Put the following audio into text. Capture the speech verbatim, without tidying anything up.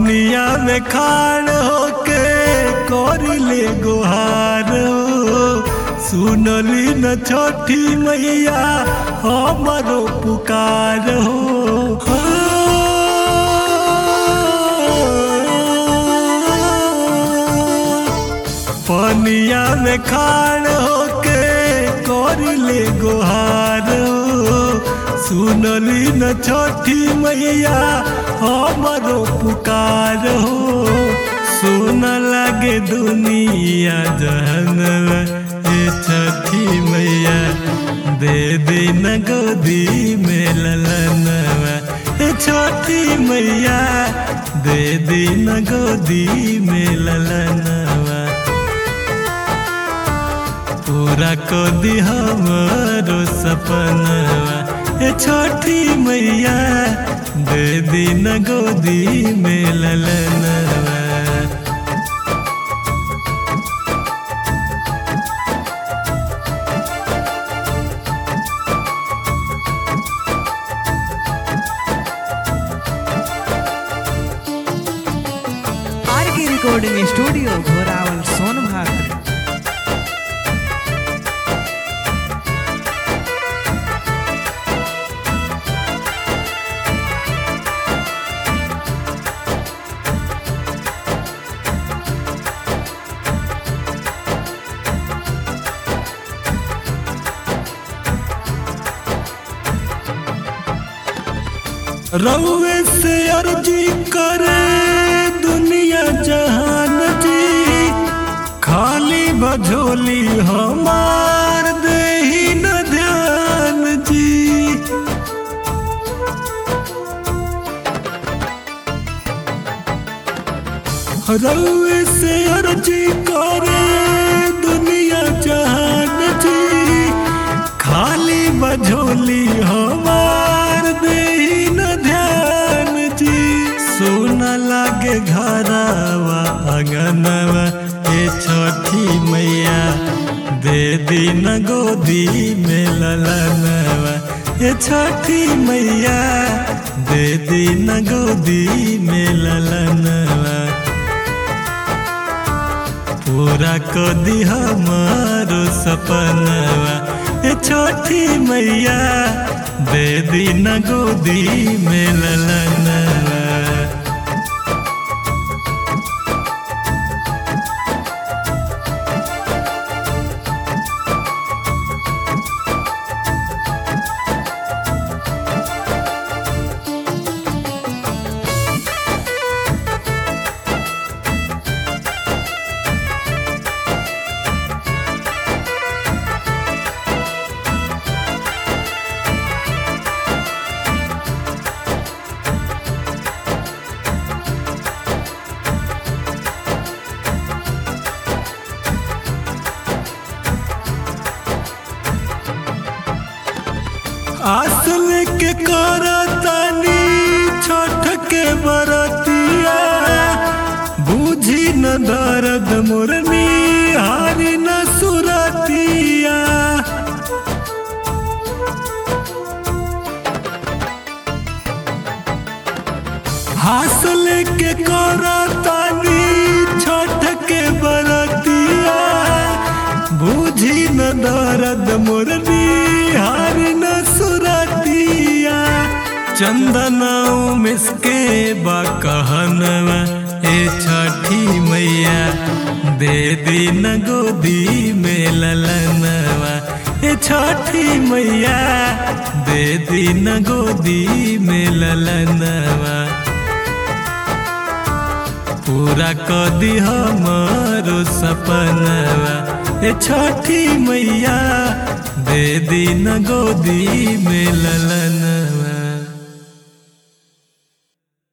पनिया में खाड़ होके करिले गुहार हो, सुनली न छठी मैया हमारो पुकार हो। पनिया में खाड़ होके करिले गुहार हो, सुनली न छठी मैया हमारो पुकार हो। सुन लगे दुनिया जहन ए छठी मैया दे दिन गोदी में ललनवा, ए छठी मैया दे दिन गोदी में ललनवा। पूरा को दी हमारो सपनवा, ए छठी मैया दे दिन गोदी में ललनवा। आर के रिकॉर्डिंग स्टूडियो घोरावल सोनभद्र। रउए से अर्जी करे दुनिया जहान जी, खाली बझोली हमार देही न ध्यान जी। रउए से अर्जी करे दुनिया जहान जी, खाली बझोली हमार देही न ध्यान जी। सुन लागे घरवा आंगनवा, ए छठी मैया दे दिन गोदी में ललनवा, ए छठी मैया दे दिन गोदी में ललनवा। पूरा को दी हमारो सपनवा, ए छठी मैया दे दिन गोदी में ललनवा। आस लेके करतानी छठ के बरतिया, बूझी न दर्द मोरनी हारी न सुरतिया। आस लेके करतानी छठ के बरतिया, बूझी न दर्द मोरनी हारी न सुरतिया। चंदनाऊ मिसके बा कहनवा, ए छठी मैया दे दिन गोदी में ललनवा, ए छठी मैया दे दिन गोदी में ललनवा। पूरा को दी हमारो सपनवा, ए छठी मैया दे दिन गोदी में ललन।